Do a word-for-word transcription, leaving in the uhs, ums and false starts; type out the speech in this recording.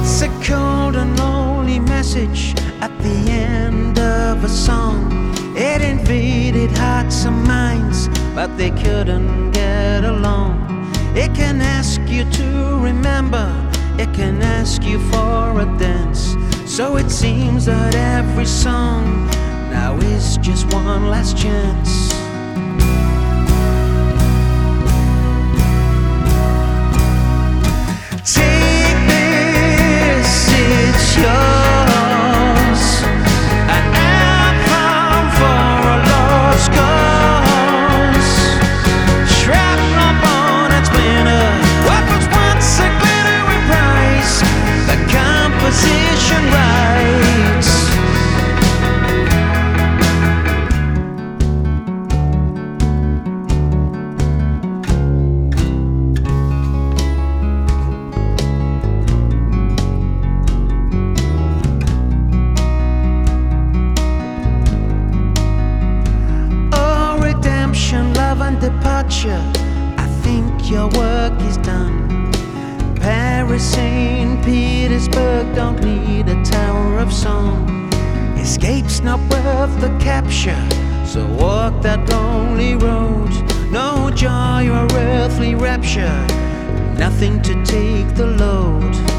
It's a cold and lonely message at the end of a song. It invaded hearts and minds, but they couldn't get along. It can ask you to remember, it can ask you for a dance. So it seems that every song now is just one last chance. Take this, it's yours, an anthem for a lost cause. Shrapnel, bone and splinter, what was once a glittering prize, the composition rights. Love and departure, I think your work is done. Paris, Saint Petersburg don't need a tower of song. Escape's not worth the capture, so walk that lonely road. No joy or earthly rapture, nothing to take the load.